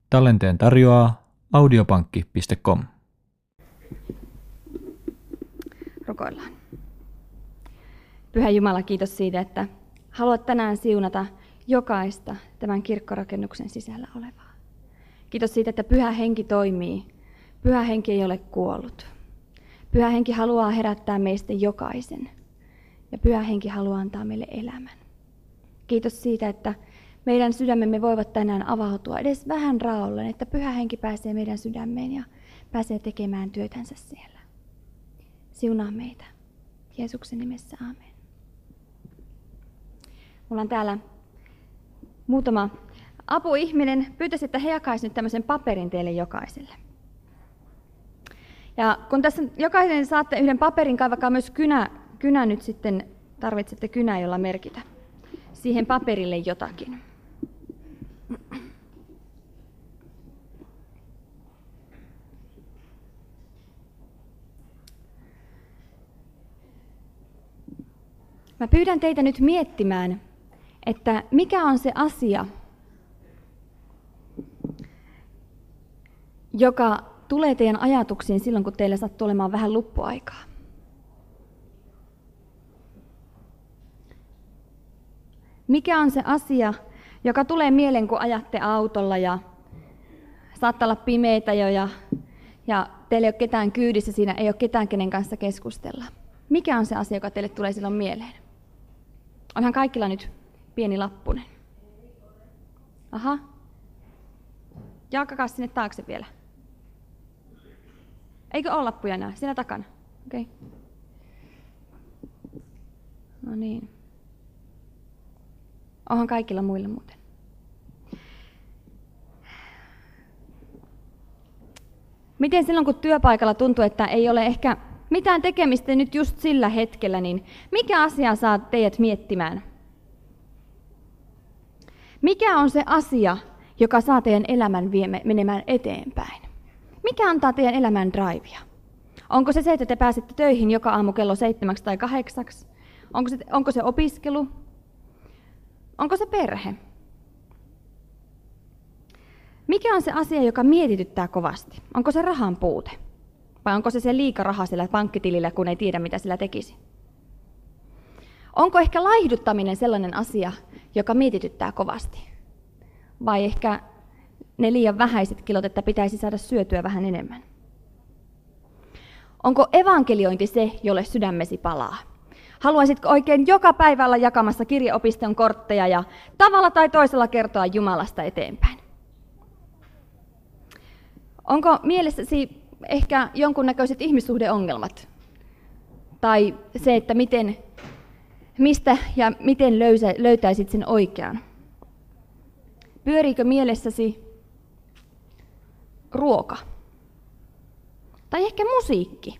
Tallenteen tarjoaa audiopankki.com. Rukoillaan. Pyhä Jumala, kiitos siitä, että haluat tänään siunata jokaista tämän kirkkorakennuksen sisällä olevaa. Kiitos siitä, että Pyhä Henki toimii. Pyhä Henki ei ole kuollut. Pyhä Henki haluaa herättää meistä jokaisen. Ja Pyhä Henki haluaa antaa meille elämän. Kiitos siitä, että meidän sydämemme voivat tänään avautua edes vähän raolleen, että Pyhä Henki pääsee meidän sydämeen ja pääsee tekemään työtänsä siellä. Siunaa meitä. Jeesuksen nimessä, aamen. Mulla on täällä muutama apuihminen. Pyytäisin, että he jakaisivat nyt tämmöisen paperin teille jokaiselle. Ja kun tässä jokainen saatte yhden paperin, kaivakaa myös kynä nyt sitten, tarvitsette kynää, jolla merkitä siihen paperille jotakin. Mä pyydän teitä nyt miettimään, että mikä on se asia, joka tulee teidän ajatuksiin silloin, kun teillä sattuu olemaan vähän luppuaikaa. Mikä on se asia, joka tulee mieleen, kun ajatte autolla ja saattaa olla pimeitä jo ja teillä ei ole ketään kyydissä, siinä ei ole ketään, kenen kanssa keskustella. Mikä on se asia, joka teille tulee silloin mieleen? Onhan kaikilla nyt pieni lappunen. Aha. Jalkakaa sinne taakse vielä. Eikö ole lappuja enää? Siinä takana. Okei. No niin. Onhan kaikilla muilla muuten. Miten silloin, kun työpaikalla tuntuu, että ei ole ehkä mitään tekemistä nyt just sillä hetkellä, niin mikä asia saa teidät miettimään? Mikä on se asia, joka saa teidän elämän menemään eteenpäin? Mikä antaa teidän elämän drivea? Onko se, että te pääsette töihin joka aamu kello 7 tai 8? Onko se opiskelu? Onko se perhe? Mikä on se asia, joka mietityttää kovasti? Onko se rahan puute? Vai onko se liika raha siellä pankkitilillä, kun ei tiedä, mitä sillä tekisi? Onko ehkä laihduttaminen sellainen asia, joka mietityttää kovasti? Vai ehkä ne liian vähäiset kilot, että pitäisi saada syötyä vähän enemmän? Onko evankeliointi se, jolle sydämesi palaa? Haluaisitko oikein joka päivä olla jakamassa kirjeopiston kortteja ja tavalla tai toisella kertoa Jumalasta eteenpäin? Onko mielessäsi ehkä jonkunnäköiset ihmissuhdeongelmat? Tai se, että mistä ja miten löytäisit sen oikean? Pyöriikö mielessäsi ruoka? Tai ehkä musiikki?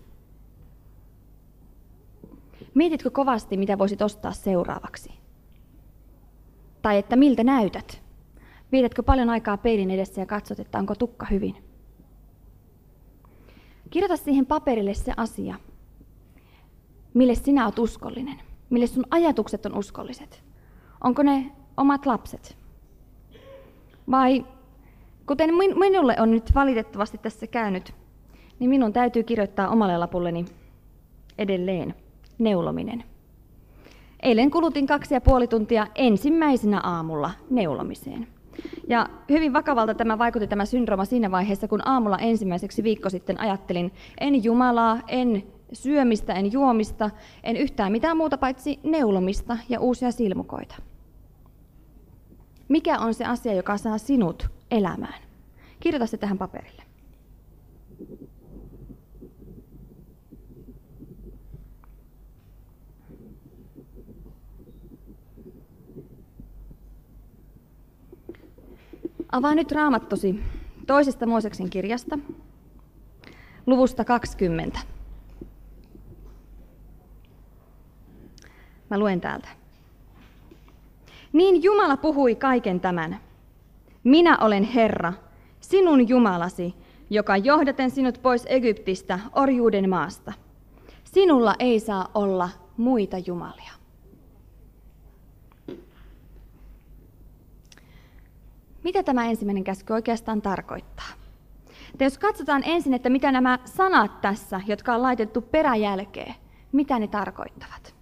Mietitkö kovasti, mitä voisit ostaa seuraavaksi? Tai että miltä näytät? Vietätkö paljon aikaa peilin edessä ja katsot, että onko tukka hyvin? Kirjoita siihen paperille se asia, mille sinä olet uskollinen, mille sun ajatukset on uskolliset. Onko ne omat lapset? Vai kuten minulle on nyt valitettavasti tässä käynyt, niin minun täytyy kirjoittaa omalle lapulleni edelleen neulominen. Eilen kulutin 2,5 tuntia ensimmäisenä aamulla neulomiseen. Ja hyvin vakavalta vaikutti tämä syndrooma siinä vaiheessa, kun aamulla ensimmäiseksi viikko sitten ajattelin, en Jumalaa, en syömistä, en juomista, en yhtään mitään muuta paitsi neulomista ja uusia silmukoita. Mikä on se asia, joka saa sinut elämään? Kirjoita se tähän paperille. Avaa nyt Raamattosi toisesta Mooseksen kirjasta, luvusta 20. Mä luen täältä. Niin Jumala puhui kaiken tämän. Minä olen Herra, sinun Jumalasi, joka johdaten sinut pois Egyptistä, orjuuden maasta. Sinulla ei saa olla muita jumalia. mitä tämä ensimmäinen käsky oikeastaan tarkoittaa? Jos katsotaan ensin, että mitä nämä sanat tässä, jotka on laitettu peräjälkeen, mitä ne tarkoittavat.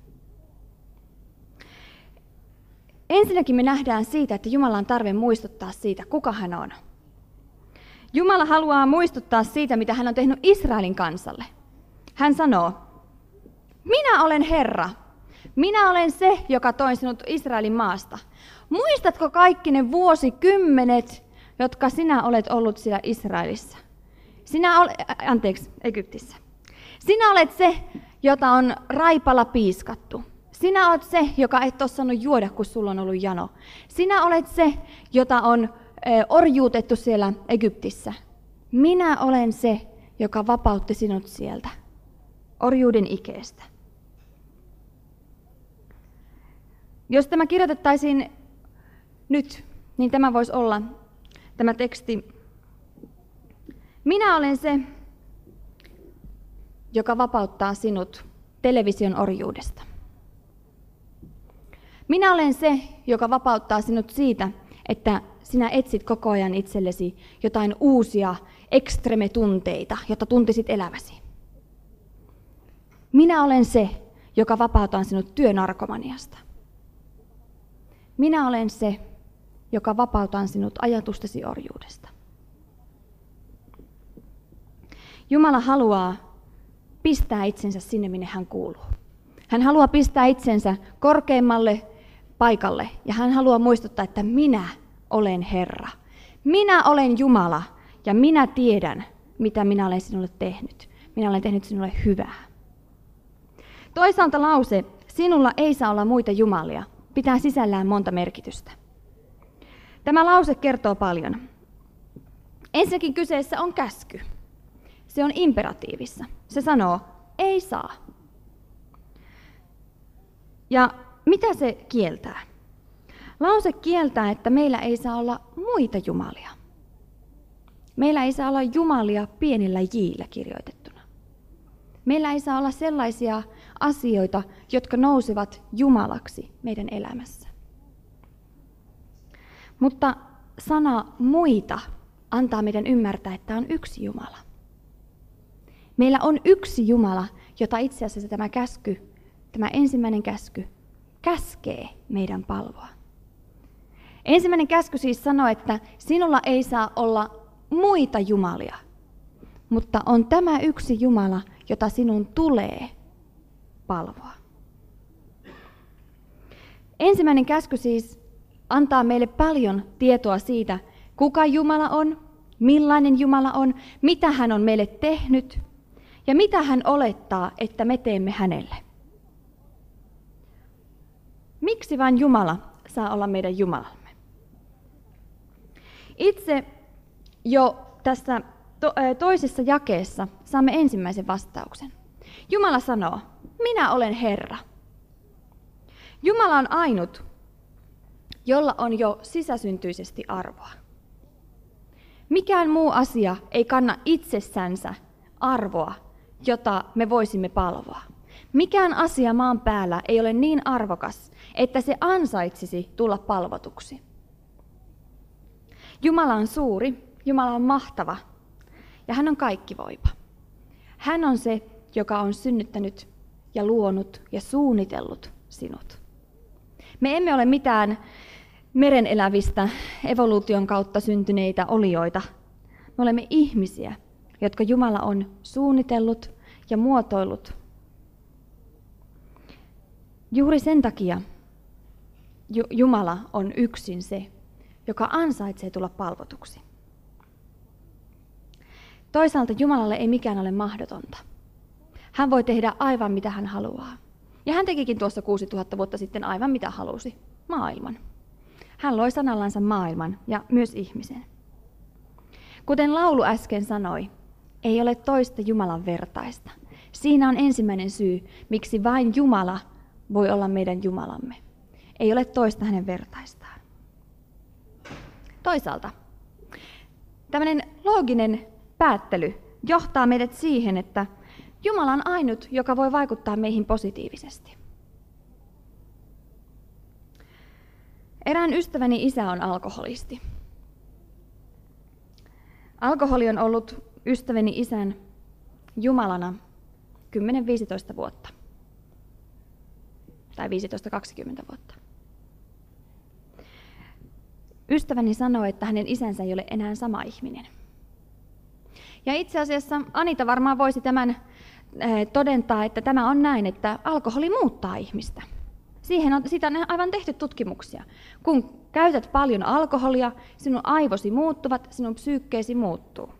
Ensinnäkin me nähdään siitä, että Jumala on tarve muistuttaa siitä, kuka hän on. Jumala haluaa muistuttaa siitä, mitä hän on tehnyt Israelin kansalle. Hän sanoo, minä olen Herra. Minä olen se, joka toi sinut Israelin maasta. Muistatko kaikki ne vuosikymmenet, jotka sinä olet ollut siellä Israelissa? Egyptissä. Sinä olet se, jota on raipalla piiskattu. Sinä olet se, joka et ole saanut juoda, kun sulla on ollut jano. Sinä olet se, jota on orjuutettu siellä Egyptissä. Minä olen se, joka vapautti sinut sieltä orjuuden ikeestä. Jos tämä kirjoitettaisiin nyt, niin tämä voisi olla tämä teksti. Minä olen se, joka vapauttaa sinut television orjuudesta. Minä olen se, joka vapauttaa sinut siitä, että sinä etsit koko ajan itsellesi jotain uusia ekstreme-tunteita, jotta tuntisit eläväsi. Minä olen se, joka vapauttaa sinut työnarkomaniasta. Minä olen se, joka vapauttaa sinut ajatustesi orjuudesta. Jumala haluaa pistää itsensä sinne, minne hän kuuluu. Hän haluaa pistää itsensä korkeimmalle paikalle ja hän haluaa muistuttaa, että minä olen Herra. Minä olen Jumala ja minä tiedän, mitä minä olen sinulle tehnyt. Minä olen tehnyt sinulle hyvää. Toisaalta lause, sinulla ei saa olla muita jumalia, pitää sisällään monta merkitystä. Tämä lause kertoo paljon. Ensinnäkin kyseessä on käsky. Se on imperatiivissa. Se sanoo, ei saa. Ja mitä se kieltää? Lause kieltää, että meillä ei saa olla muita jumalia. Meillä ei saa olla jumalia pienillä jillä kirjoitettuna. Meillä ei saa olla sellaisia asioita, jotka nousevat jumalaksi meidän elämässä. Mutta sana muita antaa meidän ymmärtää, että on yksi Jumala. Meillä on yksi Jumala, jota itse asiassa tämä ensimmäinen käsky, käskee meidän palvoa. Ensimmäinen käsky siis sanoo, että sinulla ei saa olla muita jumalia, mutta on tämä yksi Jumala, jota sinun tulee palvoa. Ensimmäinen käsky siis antaa meille paljon tietoa siitä, kuka Jumala on, millainen Jumala on, mitä hän on meille tehnyt ja mitä hän olettaa, että me teemme hänelle. Miksi vain Jumala saa olla meidän Jumalamme? Itse jo tässä toisessa jakeessa saamme ensimmäisen vastauksen. Jumala sanoo, minä olen Herra. Jumala on ainut, jolla on jo sisäsyntyisesti arvoa. Mikään muu asia ei kanna itsessänsä arvoa, jota me voisimme palvoa. Mikään asia maan päällä ei ole niin arvokas, että se ansaitsisi tulla palvotuksi. Jumala on suuri, Jumala on mahtava ja hän on kaikkivoipa. Hän on se, joka on synnyttänyt ja luonut ja suunnitellut sinut. Me emme ole mitään meren elävistä evoluution kautta syntyneitä olioita. Me olemme ihmisiä, jotka Jumala on suunnitellut ja muotoillut. Juuri sen takia Jumala on yksin se, joka ansaitsee tulla palvotuksi. Toisaalta Jumalalle ei mikään ole mahdotonta. Hän voi tehdä aivan mitä hän haluaa. Ja hän tekikin tuossa 6000 vuotta sitten aivan mitä halusi, maailman. Hän loi sanallansa maailman ja myös ihmisen. Kuten laulu äsken sanoi, ei ole toista Jumalan vertaista. Siinä on ensimmäinen syy, miksi vain Jumala voi olla meidän Jumalamme. Ei ole toista hänen vertaistaan. Toisaalta tämmöinen looginen päättely johtaa meidät siihen, että Jumala on ainut, joka voi vaikuttaa meihin positiivisesti. Erään ystäväni isä on alkoholisti. Alkoholi on ollut ystäväni isän jumalana 10-15 vuotta. Tai 15-20 vuotta. Ystäväni sanoi, että hänen isänsä ei ole enää sama ihminen. Ja itse asiassa Anita varmaan voisi tämän todentaa, että tämä on näin, että alkoholi muuttaa ihmistä. Siitä on aivan tehty tutkimuksia. Kun käytät paljon alkoholia, sinun aivosi muuttuvat, sinun psyykkeesi muuttuu.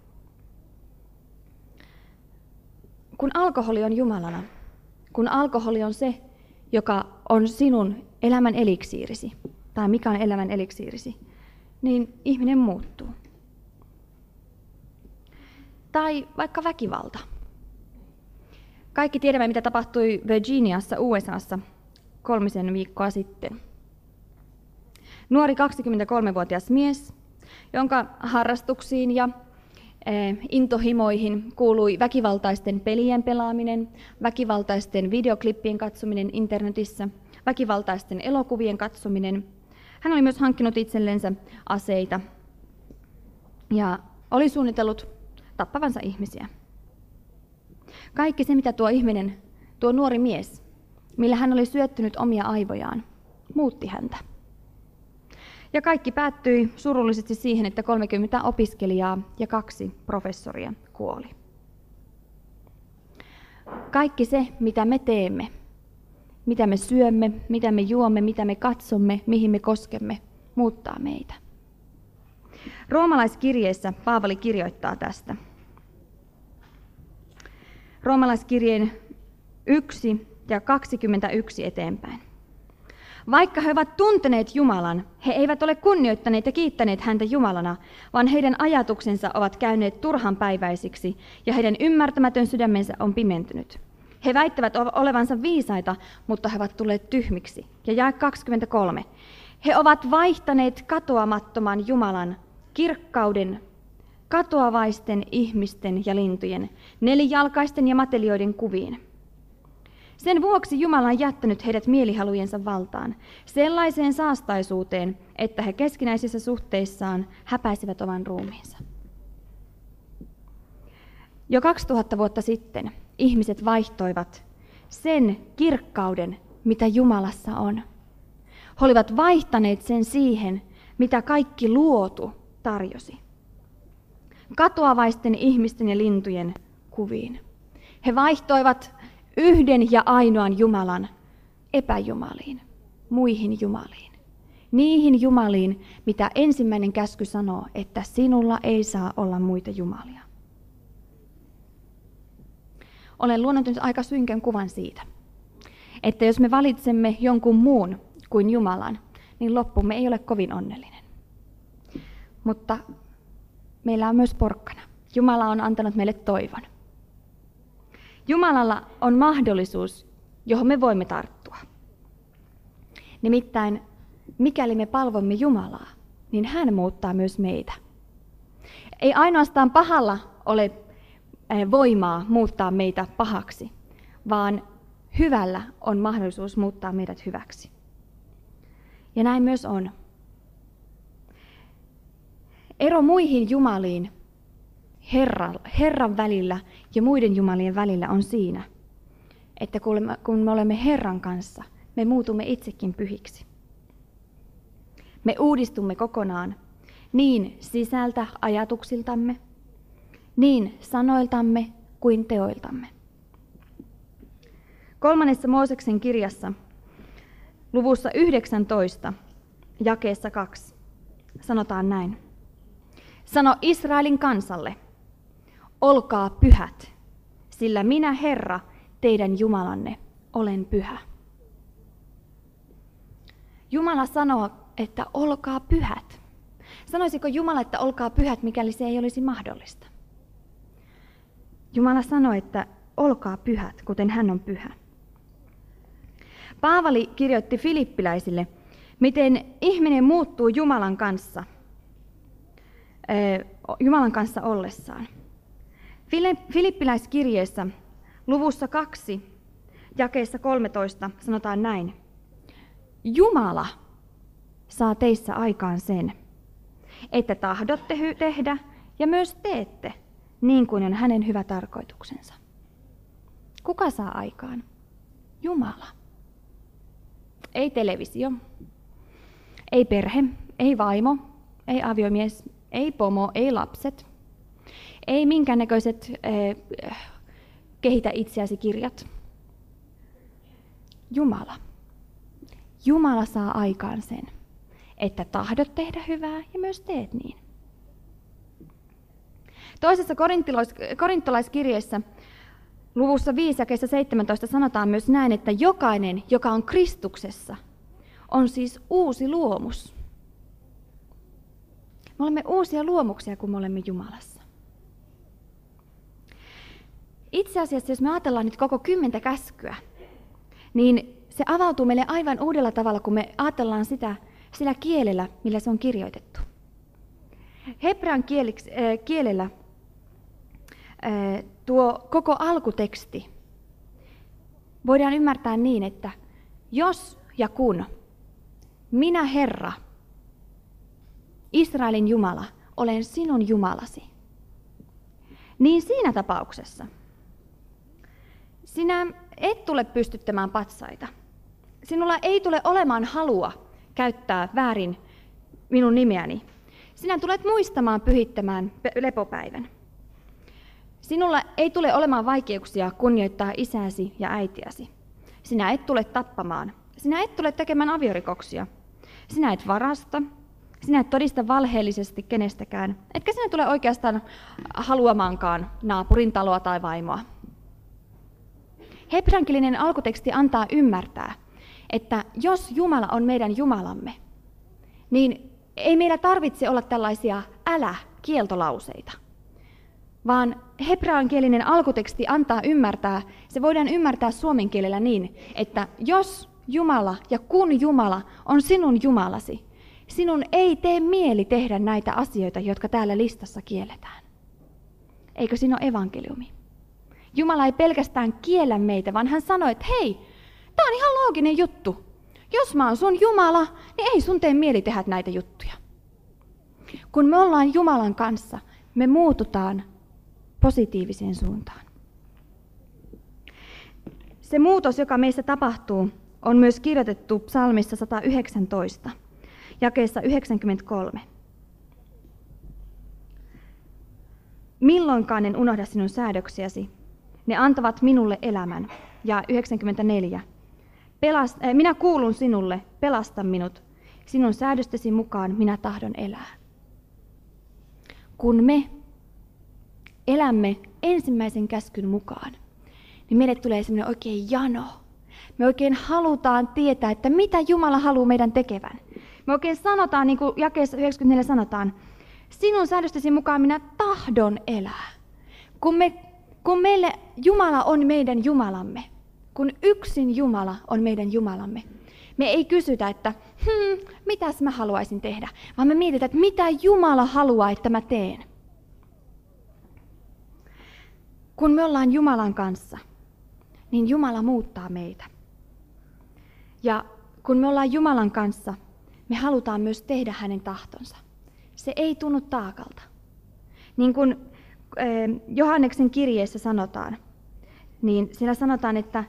Kun alkoholi on Jumalana, kun alkoholi on se, joka on sinun elämän eliksiirisi, tai mikä on elämän eliksiirisi, niin ihminen muuttuu. Tai vaikka väkivalta. Kaikki tiedämme, mitä tapahtui Virginiassa, USAssa 3 viikkoa sitten. Nuori 23-vuotias mies, jonka harrastuksiin ja intohimoihin kuului väkivaltaisten pelien pelaaminen, väkivaltaisten videoklippien katsominen internetissä, väkivaltaisten elokuvien katsominen. Hän oli myös hankkinut itsellensä aseita ja oli suunnitellut tappavansa ihmisiä. Kaikki se, mitä tuo nuori mies, millä hän oli syöttynyt omia aivojaan, muutti häntä. Ja kaikki päättyi surullisesti siihen, että 30 opiskelijaa ja 2 professoria kuoli. Kaikki se, mitä me teemme, mitä me syömme, mitä me juomme, mitä me katsomme, mihin me koskemme, muuttaa meitä. Roomalaiskirjeessä Paavali kirjoittaa tästä. Roomalaiskirjeen 1 ja 21 eteenpäin. Vaikka he ovat tunteneet Jumalan, he eivät ole kunnioittaneet ja kiittäneet häntä Jumalana, vaan heidän ajatuksensa ovat käyneet turhanpäiväisiksi ja heidän ymmärtämätön sydämensä on pimentynyt. He väittävät olevansa viisaita, mutta he ovat tulleet tyhmiksi. Ja jae 23. He ovat vaihtaneet katoamattoman Jumalan kirkkauden katoavaisten ihmisten ja lintujen, nelijalkaisten ja matelioiden kuviin. Sen vuoksi Jumala on jättänyt heidät mielihalujensa valtaan, sellaiseen saastaisuuteen, että he keskinäisissä suhteissaan häpäisivät oman ruumiinsa. Jo 2000 vuotta sitten ihmiset vaihtoivat sen kirkkauden, mitä Jumalassa on. He olivat vaihtaneet sen siihen, mitä kaikki luotu tarjosi. Katoavaisten ihmisten ja lintujen kuviin. He vaihtoivat yhden ja ainoan Jumalan epäjumaliin, muihin jumaliin. Niihin jumaliin, mitä ensimmäinen käsky sanoo, että sinulla ei saa olla muita jumalia. Olen luonut nyt aika synkän kuvan siitä, että jos me valitsemme jonkun muun kuin Jumalan, niin loppumme ei ole kovin onnellinen. Mutta meillä on myös porkkana. Jumala on antanut meille toivon. Jumalalla on mahdollisuus, johon me voimme tarttua. Nimittäin, mikäli me palvomme Jumalaa, niin hän muuttaa myös meitä. Ei ainoastaan pahalla ole voimaa muuttaa meitä pahaksi, vaan hyvällä on mahdollisuus muuttaa meidät hyväksi. Ja näin myös on. Ero muihin jumaliin, Herran välillä ja muiden jumalien välillä on siinä, että kun me olemme Herran kanssa, me muutumme itsekin pyhiksi. Me uudistumme kokonaan niin sisältä ajatuksiltamme, niin sanoiltamme kuin teoiltamme. 3. Mooseksen kirjassa, luvussa 19, jakeessa 2, sanotaan näin. Sano Israelin kansalle, olkaa pyhät, sillä minä Herra, teidän Jumalanne, olen pyhä. Jumala sanoo, että olkaa pyhät. Sanoisiko Jumala, että olkaa pyhät, mikäli se ei olisi mahdollista? Jumala sanoi, että olkaa pyhät, kuten hän on pyhä. Paavali kirjoitti filippiläisille, miten ihminen muuttuu Jumalan kanssa ollessaan. Filippiläiskirjeessä luvussa 2, jakeessa 13 sanotaan näin. Jumala saa teissä aikaan sen, että tahdotte tehdä ja myös teette niin kuin on hänen hyvä tarkoituksensa. Kuka saa aikaan? Jumala. Ei televisio, ei perhe, ei vaimo, ei aviomies, ei pomo, ei lapset, ei minkäännäköiset kehitä itseäsi kirjat. Jumala. Jumala saa aikaan sen, että tahdot tehdä hyvää ja myös teet niin. Toisessa korintolaiskirjeessä luvussa 5 jakeessa 17 sanotaan myös näin, että jokainen, joka on Kristuksessa, on siis uusi luomus. Me olemme uusia luomuksia, kun me olemme Jumalassa. Itse asiassa, jos me ajatellaan nyt koko 10 käskyä, niin se avautuu meille aivan uudella tavalla, kun me ajatellaan sitä sillä kielellä, millä se on kirjoitettu. Hebrean kielellä tuo koko alkuteksti voidaan ymmärtää niin, että jos ja kun minä Herra, Israelin Jumala, olen sinun Jumalasi, niin siinä tapauksessa sinä et tule pystyttämään patsaita. Sinulla ei tule olemaan halua käyttää väärin minun nimeäni. Sinä tulet muistamaan pyhittämään lepopäivän. Sinulla ei tule olemaan vaikeuksia kunnioittaa isääsi ja äitiäsi. Sinä et tule tappamaan. Sinä et tule tekemään aviorikoksia. Sinä et varasta. Sinä et todista valheellisesti kenestäkään. Etkä sinä tule oikeastaan haluamaankaan naapurin taloa tai vaimoa. Hebreankielinen alkuteksti antaa ymmärtää, että jos Jumala on meidän Jumalamme, niin ei meillä tarvitse olla tällaisia älä-kieltolauseita, vaan hebreankielinen alkuteksti antaa ymmärtää, se voidaan ymmärtää suomen kielellä niin, että jos Jumala ja kun Jumala on sinun Jumalasi, sinun ei tee mieli tehdä näitä asioita, jotka täällä listassa kielletään. Eikö siinä ole evankeliumi? Jumala ei pelkästään kiellä meitä, vaan hän sanoi, että hei, tämä on ihan looginen juttu. Jos mä oon sun Jumala, niin ei sun tee mieli tehdä näitä juttuja. Kun me ollaan Jumalan kanssa, me muututaan positiiviseen suuntaan. Se muutos, joka meissä tapahtuu, on myös kirjoitettu psalmissa 119, jakeessa 93. Milloinkaan en unohda sinun säädöksiäsi, ne antavat minulle elämän. Ja 94. Minä kuulun sinulle, pelasta minut, sinun säädöstesi mukaan minä tahdon elää. Kun me elämme ensimmäisen käskyn mukaan, niin meille tulee semmoinen oikein jano. Me oikein halutaan tietää, että mitä Jumala haluaa meidän tekevän. Me oikein sanotaan, niin kuin jakeessa 94 sanotaan, sinun säädöstesi mukaan minä tahdon elää. Kun meille Jumala on meidän Jumalamme, kun yksin Jumala on meidän Jumalamme, me ei kysytä, että mitäs mä haluaisin tehdä, vaan me mietitään, että mitä Jumala haluaa, että mä teen. Kun me ollaan Jumalan kanssa, niin Jumala muuttaa meitä. Ja kun me ollaan Jumalan kanssa, me halutaan myös tehdä hänen tahtonsa. Se ei tunnu taakalta. Niin kuin Johanneksen kirjeessä sanotaan, niin siellä sanotaan, että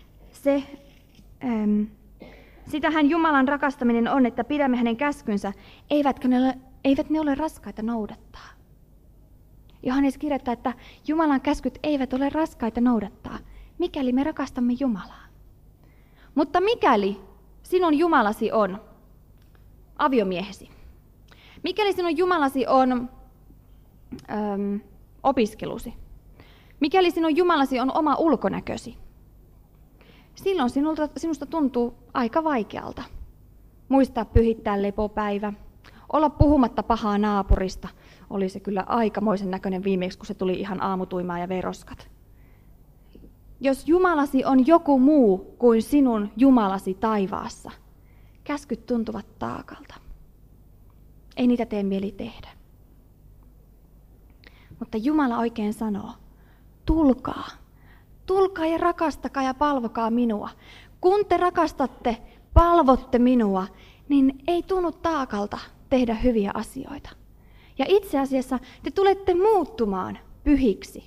sitähän Jumalan rakastaminen on, että pidämme hänen käskynsä, eivät ne ole raskaita noudattaa. Johannes kirjoittaa, että Jumalan käskyt eivät ole raskaita noudattaa, mikäli me rakastamme Jumalaa. Mutta mikäli sinun Jumalasi on aviomiehesi, mikäli sinun Jumalasi on opiskelusi, mikäli sinun Jumalasi on oma ulkonäkösi, silloin sinusta tuntuu aika vaikealta muistaa pyhittää lepopäivä, olla puhumatta pahaa naapurista. Oli se kyllä aikamoisen näköinen viimeksi, kun se tuli ihan aamutuimaa ja veroskat. Jos Jumalasi on joku muu kuin sinun Jumalasi taivaassa, käskyt tuntuvat taakalta. Ei niitä tee mieli tehdä. Mutta Jumala oikein sanoo, tulkaa. Tulkaa ja rakastakaa ja palvokaa minua. Kun te rakastatte, palvotte minua, niin ei tunnu taakalta tehdä hyviä asioita. Ja itse asiassa te tulette muuttumaan pyhiksi.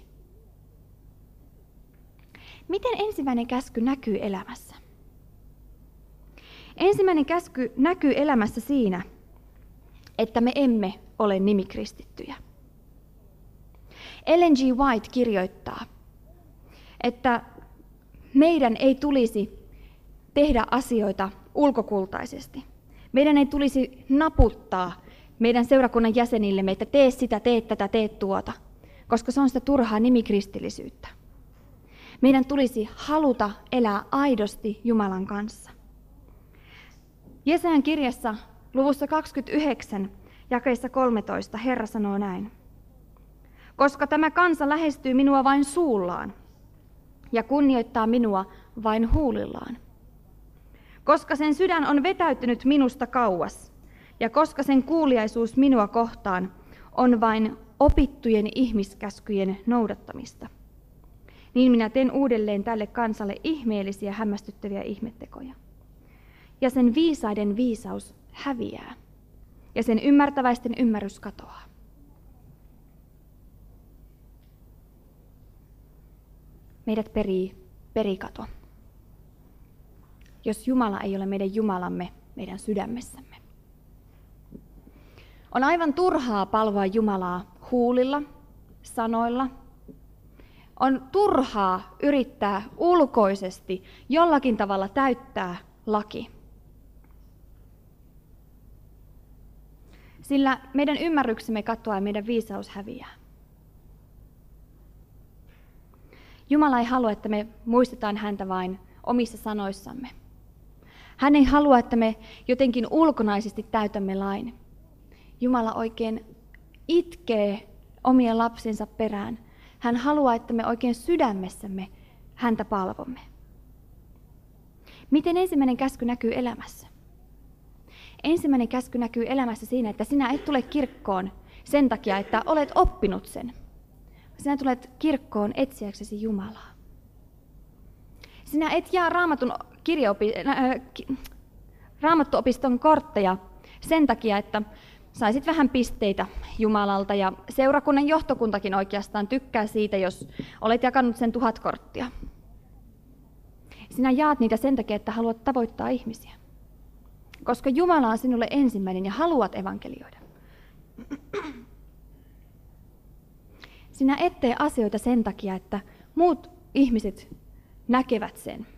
Miten ensimmäinen käsky näkyy elämässä? Ensimmäinen käsky näkyy elämässä siinä, että me emme ole nimikristittyjä. Ellen G. White kirjoittaa, että meidän ei tulisi tehdä asioita ulkokultaisesti. Meidän ei tulisi naputtaa meidän seurakunnan jäsenillemme, että tee sitä, tee tätä, tee tuota, koska se on sitä turhaa nimikristillisyyttä. Meidän tulisi haluta elää aidosti Jumalan kanssa. Jesajan kirjassa luvussa 29, jakeessa 13, Herra sanoo näin. Koska tämä kansa lähestyy minua vain suullaan ja kunnioittaa minua vain huulillaan. Koska sen sydän on vetäytynyt minusta kauas ja koska sen kuuliaisuus minua kohtaan on vain opittujen ihmiskäskyjen noudattamista, niin minä teen uudelleen tälle kansalle ihmeellisiä hämmästyttäviä ihmettekoja. Ja sen viisaiden viisaus häviää ja sen ymmärtäväisten ymmärrys katoaa. Meidät perii perikato, jos Jumala ei ole meidän Jumalamme meidän sydämessämme. On aivan turhaa palvoa Jumalaa huulilla, sanoilla. On turhaa yrittää ulkoisesti jollakin tavalla täyttää laki. Sillä meidän ymmärryksemme katoaa ja meidän viisaus häviää. Jumala ei halua, että me muistetaan häntä vain omissa sanoissamme. Hän ei halua, että me jotenkin ulkonaisesti täytämme lain. Jumala oikein itkee omien lapsinsa perään. Hän haluaa, että me oikein sydämessämme häntä palvomme. Miten ensimmäinen käsky näkyy elämässä? Ensimmäinen käsky näkyy elämässä siinä, että sinä et tule kirkkoon sen takia, että olet oppinut sen. Sinä tulet kirkkoon etsiäksesi Jumalaa. Sinä et jaa Raamattuopiston kortteja sen takia, että saisit vähän pisteitä Jumalalta, ja seurakunnan johtokuntakin oikeastaan tykkää siitä, jos olet jakanut sen 1000 korttia. Sinä jaat niitä sen takia, että haluat tavoittaa ihmisiä. Koska Jumala on sinulle ensimmäinen ja haluat evankelioida. Sinä et tee asioita sen takia, että muut ihmiset näkevät sen.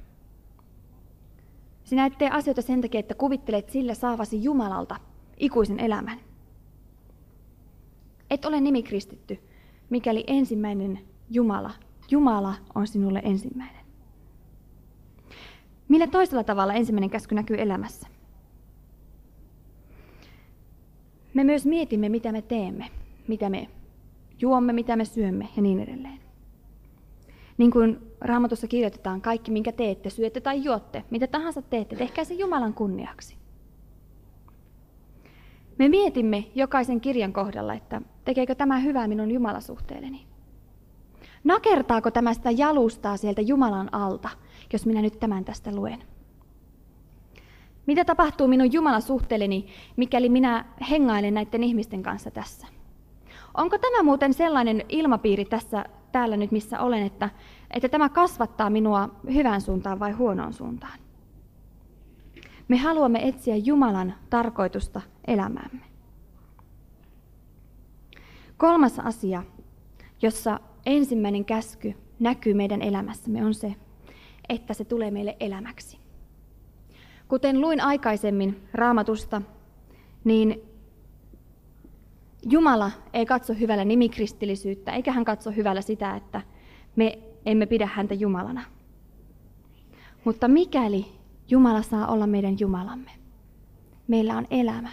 Sinä et tee asioita sen takia, että kuvittelet sillä saavasi Jumalalta ikuisen elämän. Et ole nimikristitty, mikäli ensimmäinen Jumala on sinulle ensimmäinen. Millä toisella tavalla ensimmäinen käsky näkyy elämässä? Me myös mietimme, mitä me teemme, mitä me juomme, mitä me syömme ja niin edelleen. Niin kuin Raamatussa kirjoitetaan, kaikki minkä teette, syötte tai juotte, mitä tahansa teette, tehkää se Jumalan kunniaksi. Me mietimme jokaisen kirjan kohdalla, että tekeekö tämä hyvää minun Jumalasuhteelleni. Nakertaako tämä sitä jalustaa sieltä Jumalan alta, jos minä nyt tämän tästä luen? Mitä tapahtuu minun Jumalasuhteelleni, mikäli minä hengailen näiden ihmisten kanssa tässä? Onko tämä muuten sellainen ilmapiiri täällä nyt, missä olen, että tämä kasvattaa minua hyvään suuntaan vai huonoon suuntaan? Me haluamme etsiä Jumalan tarkoitusta elämäämme. Kolmas asia, jossa ensimmäinen käsky näkyy meidän elämässämme, on se, että se tulee meille elämäksi. Kuten luin aikaisemmin Raamatusta, niin Jumala ei katso hyvällä nimikristillisyyttä, eikä hän katso hyvällä sitä, että me emme pidä häntä Jumalana. Mutta mikäli Jumala saa olla meidän Jumalamme, meillä on elämä.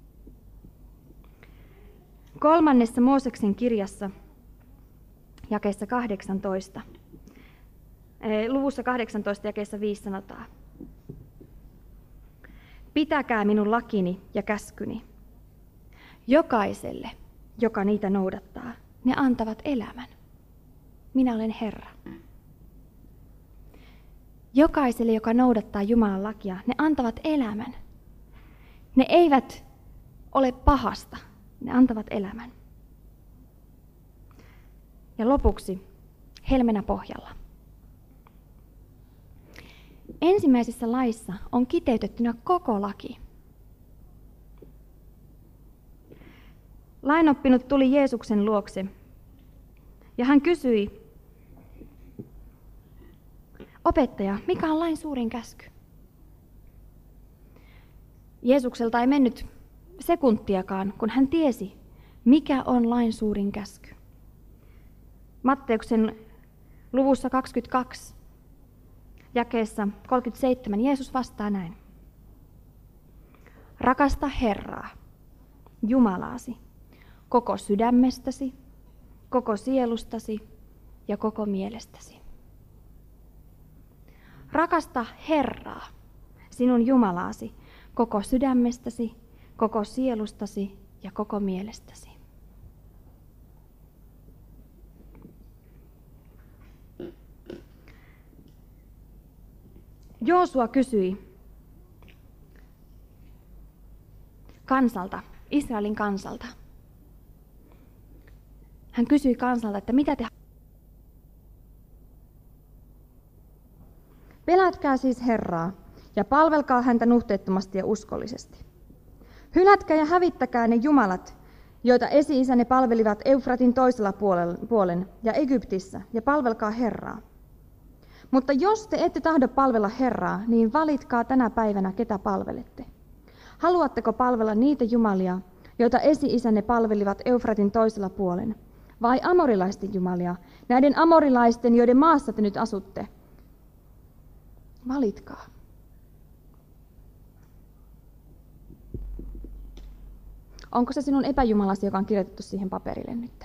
3. Mooseksen kirjassa, jakeessa 18, luvussa 18, jakeessa 5 sanotaan: Pitäkää minun lakini ja käskyni. Jokaiselle, joka niitä noudattaa, ne antavat elämän. Minä olen Herra. Jokaiselle, joka noudattaa Jumalan lakia, ne antavat elämän. Ne eivät ole pahasta, Ne antavat elämän. Ja lopuksi helmenä pohjalla. Ensimmäisessä laissa on kiteytettynä koko laki. Lainoppinut tuli Jeesuksen luokse ja hän kysyi, opettaja, mikä on lain suurin käsky? Jeesukselta ei mennyt sekuntiakaan, kun hän tiesi, mikä on lain suurin käsky. Matteuksen luvussa 22, jakeessa 37, Jeesus vastaa näin. Rakasta Herraa, Jumalaasi, koko sydämestäsi, koko sielustasi ja koko mielestäsi. Rakasta Herraa, sinun Jumalaasi, koko sydämestäsi, koko sielustasi ja koko mielestäsi. Joosua kysyi kansalta, Israelin kansalta. Hän kysyi kansalta, että mitä te pelätkää siis Herraa ja palvelkaa häntä nuhteettomasti ja uskollisesti. Hylätkää ja hävittäkää ne jumalat, joita esi-isänne palvelivat Eufratin toisella puolen ja Egyptissä, ja palvelkaa Herraa. Mutta jos te ette tahdo palvella Herraa, niin valitkaa tänä päivänä, ketä palvelette. Haluatteko palvella niitä jumalia, joita esi-isänne palvelivat Eufratin toisella puolen, vai amorilaisten jumalia, näiden amorilaisten, joiden maassa te nyt asutte? Valitkaa. Onko se sinun epäjumalasi, joka on kirjoitettu siihen paperille nyt?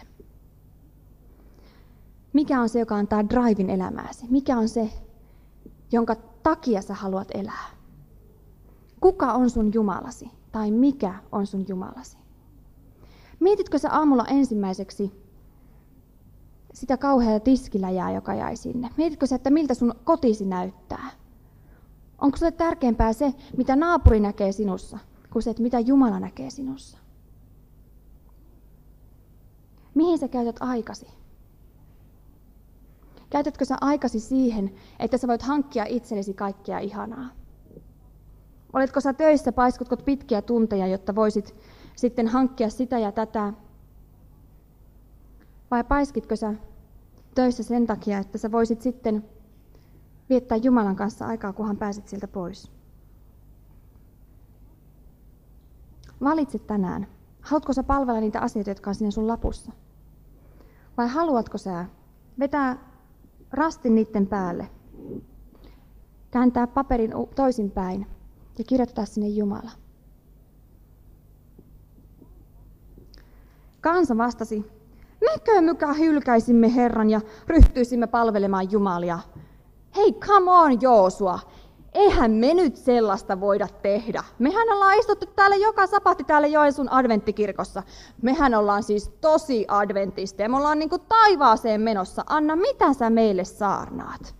Mikä on se, joka antaa driven elämääsi? Mikä on se, jonka takia sä haluat elää? Kuka on sun Jumalasi? Tai mikä on sun Jumalasi? Mietitkö sä aamulla ensimmäiseksi sitä kauheaa tiskiläjää, joka jäi sinne? Mietitkö sä, että miltä sun kotisi näyttää? Onko sulle tärkeämpää se, mitä naapuri näkee sinussa, kuin se, että mitä Jumala näkee sinussa? Mihin sä käytät aikasi? Käytätkö sä aikasi siihen, että sä voit hankkia itsellesi kaikkea ihanaa? Oletko sä töissä, paiskutko pitkiä tunteja, jotta voisit sitten hankkia sitä ja tätä? Vai paiskitko sä töissä sen takia, että sä voisit sitten viettää Jumalan kanssa aikaa, kunhan pääset sieltä pois? Valitse tänään. Haluatko sä palvella niitä asioita, jotka on siinä sun lapussa? Vai haluatko sä vetää rastin niiden päälle, kääntää paperin toisinpäin ja kirjoittaa sinne Jumala? Kansa vastasi, mekö muka hylkäisimme Herran ja ryhtyisimme palvelemaan Jumalia? Hei, come on Joosua, eihän me nyt sellaista voida tehdä. Mehän ollaan istuttu täällä joka sapatti täällä Joensuun adventtikirkossa. Mehän ollaan siis tosi adventisteja, me ollaan niinku taivaaseen menossa. Anna, mitä sä meille saarnaat?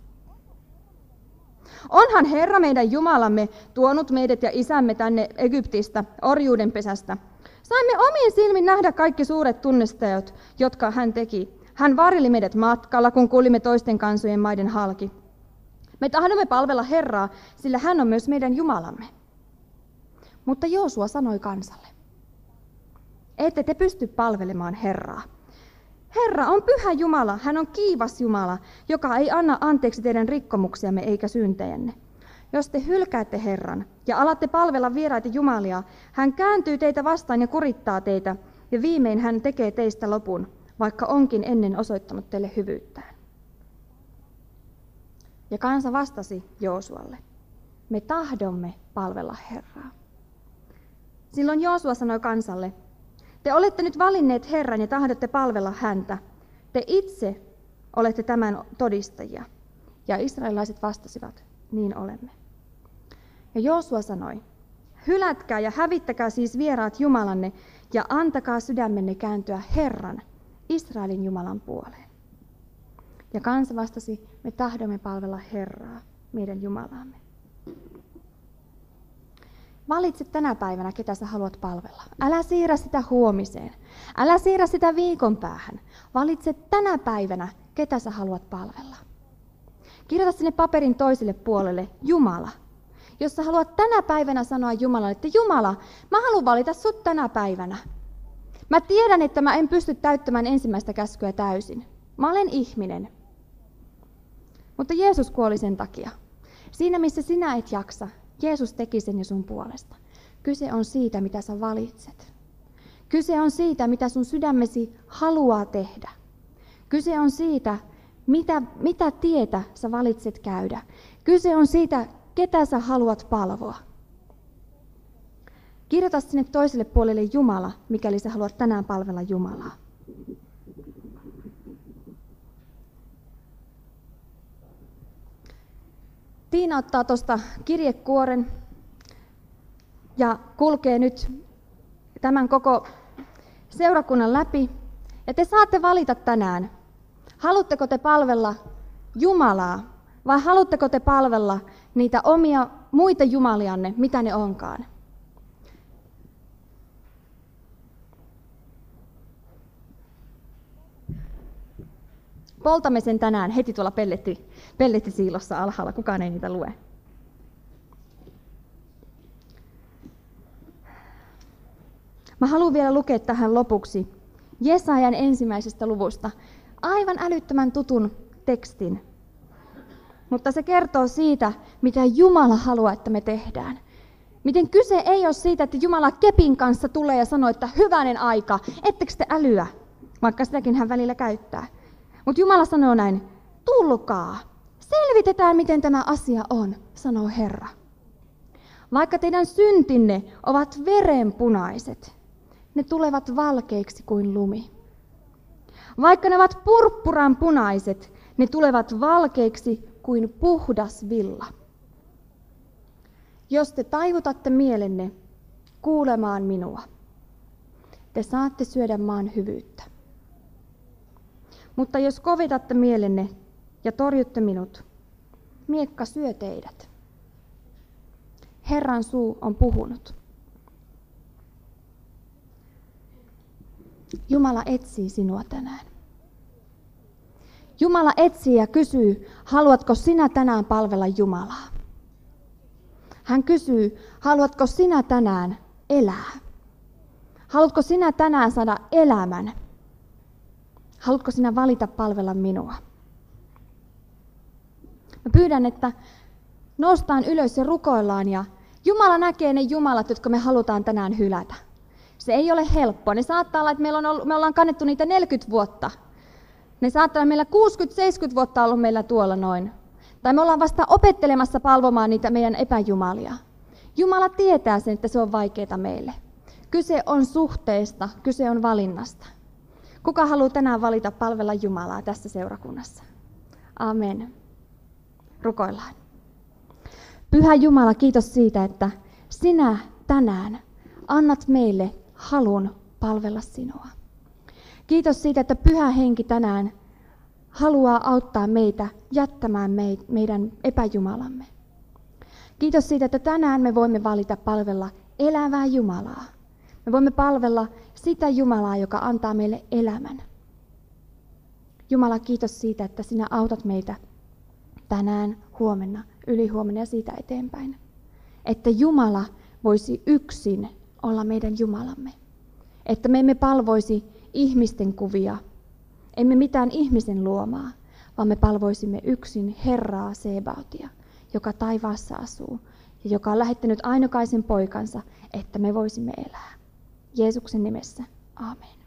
Onhan Herra meidän Jumalamme tuonut meidät ja isämme tänne Egyptistä, orjuuden pesästä. Saimme omin silmin nähdä kaikki suuret tunnistajat, jotka hän teki. Hän varjeli meidät matkalla, kun kuljimme toisten kansojen maiden halki. Me tahdomme palvella Herraa, sillä hän on myös meidän Jumalamme. Mutta Joosua sanoi kansalle, ette te pysty palvelemaan Herraa. Herra on pyhä Jumala, hän on kiivas Jumala, joka ei anna anteeksi teidän rikkomuksiamme eikä syntejänne. Jos te hylkäätte Herran ja alatte palvella vieraita jumalia, hän kääntyy teitä vastaan ja kurittaa teitä, ja viimein hän tekee teistä lopun, vaikka onkin ennen osoittanut teille hyvyyttään. Ja kansa vastasi Joosualle, me tahdomme palvella Herraa. Silloin Joosua sanoi kansalle, te olette nyt valinneet Herran ja tahdotte palvella häntä. Te itse olette tämän todistajia. Ja israelilaiset vastasivat, niin olemme. Ja Joosua sanoi, hylätkää ja hävittäkää siis vieraat Jumalanne ja antakaa sydämenne kääntyä Herran, Israelin Jumalan puoleen. Ja kansa vastasi, me tahdomme palvella Herraa, meidän Jumalaamme. Valitse tänä päivänä, ketä sä haluat palvella. Älä siirrä sitä huomiseen. Älä siirrä sitä viikon päähän. Valitse tänä päivänä, ketä sä haluat palvella. Kirjoita sinne paperin toiselle puolelle Jumala. Jos sä haluat tänä päivänä sanoa Jumalalle, että Jumala, mä haluan valita sut tänä päivänä. Mä tiedän, että mä en pysty täyttämään ensimmäistä käskyä täysin. Mä olen ihminen. Mutta Jeesus kuoli sen takia. Siinä, missä sinä et jaksa, Jeesus teki sen jo sun puolesta. Kyse on siitä, mitä sä valitset. Kyse on siitä, mitä sun sydämesi haluaa tehdä. Kyse on siitä, mitä tietä sä valitset käydä. Kyse on siitä, ketä sä haluat palvoa. Kirjoita sinne toiselle puolelle Jumala, mikäli sä haluat tänään palvella Jumalaa. Tiina ottaa tuosta kirjekuoren ja kulkee nyt tämän koko seurakunnan läpi. Ja te saatte valita tänään, haluatteko te palvella Jumalaa vai haluatteko te palvella niitä omia muita jumalianne, mitä ne onkaan. Poltamme sen tänään heti tuolla pellettisiilossa alhaalla, kukaan ei niitä lue. Mä haluan vielä lukea tähän lopuksi Jesajan 1. luvusta aivan älyttömän tutun tekstin. Mutta se kertoo siitä, mitä Jumala haluaa, että me tehdään. Miten kyse ei ole siitä, että Jumala kepin kanssa tulee ja sanoo, että hyvänen aika, ettekö te älyä, vaikka sitäkin hän välillä käyttää. Mutta Jumala sanoo näin, tulkaa, selvitetään miten tämä asia on, sanoo Herra. Vaikka teidän syntinne ovat verenpunaiset, ne tulevat valkeiksi kuin lumi. Vaikka ne ovat purppuran punaiset, ne tulevat valkeiksi kuin puhdas villa. Jos te taivutatte mielenne kuulemaan minua, te saatte syödä maan hyvyyttä. Mutta jos kovitatte mielenne ja torjutte minut, miekka syö teidät. Herran suu on puhunut. Jumala etsii sinua tänään. Jumala etsii ja kysyy, haluatko sinä tänään palvella Jumalaa? Hän kysyy, haluatko sinä tänään elää? Haluatko sinä tänään saada elämän? Haluatko sinä valita palvella minua? Mä pyydän, että noustaan ylös ja rukoillaan ja Jumala näkee ne jumalat, jotka me halutaan tänään hylätä. Se ei ole helppoa. Ne saattaa olla, että me ollaan kannettu niitä 40 vuotta. Ne saattaa olla meillä 60-70 vuotta ollut meillä tuolla noin. Tai me ollaan vasta opettelemassa palvomaan niitä meidän epäjumalia. Jumala tietää sen, että se on vaikeaa meille. Kyse on suhteesta, kyse on valinnasta. Kuka haluaa tänään valita palvella Jumalaa tässä seurakunnassa? Amen. Rukoillaan. Pyhä Jumala, kiitos siitä, että sinä tänään annat meille halun palvella sinua. Kiitos siitä, että Pyhä Henki tänään haluaa auttaa meitä jättämään meidän epäjumalamme. Kiitos siitä, että tänään me voimme valita palvella elävää Jumalaa. Me voimme palvella sitä Jumalaa, joka antaa meille elämän. Jumala, kiitos siitä, että sinä autat meitä tänään, huomenna, ylihuomenna ja siitä eteenpäin. Että Jumala voisi yksin olla meidän Jumalamme. Että me emme palvoisi ihmisten kuvia, emme mitään ihmisen luomaa, vaan me palvoisimme yksin Herraa Sebaotia, joka taivaassa asuu ja joka on lähettänyt ainokaisen poikansa, että me voisimme elää. Jeesuksen nimessä. Aamen.